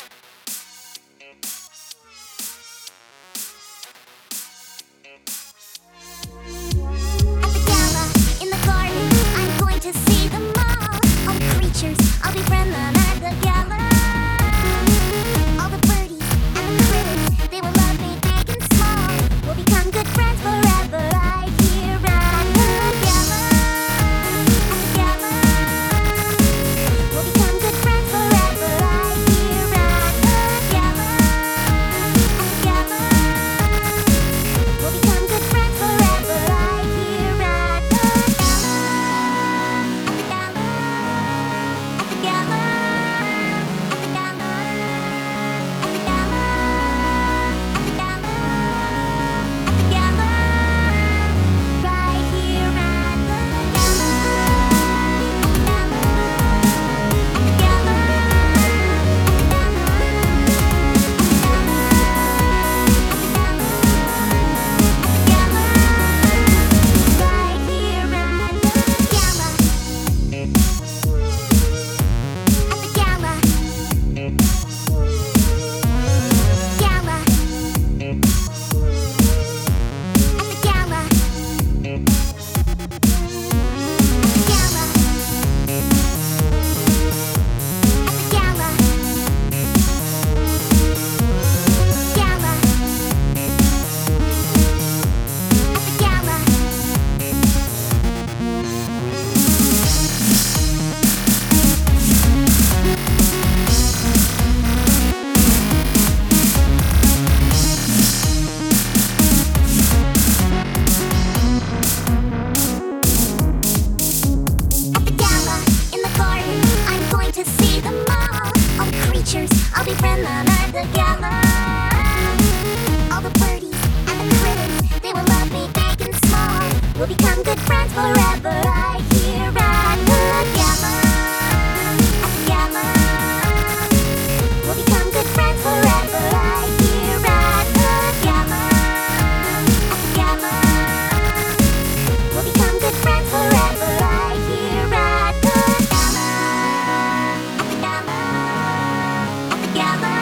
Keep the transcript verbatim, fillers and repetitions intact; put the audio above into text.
At the gala, in the garden, I'm going to see them all. All the creatures, I'll befriend them at the gala. All the birdies and the critters, they will love me big and small. We'll become good friends forever right here at the gala. At the gala, we'll become good friends forever right here at the gala. At the gala, we'll become good friends forever right here at the gala. At the gala, at the gala, at the gala, at the gala, at the gala, at the gala, right here at the gala. At the gala, at the gala, at the I'll befriend them at the gala. All the birdies and the critters, they will love me big and small. We'll become good friends forever right here at the gala. At the gala, we'll become good friends forever right here at the gala. At the gala, we'll become good friends forever right here at the gala. At the gala. At the gala.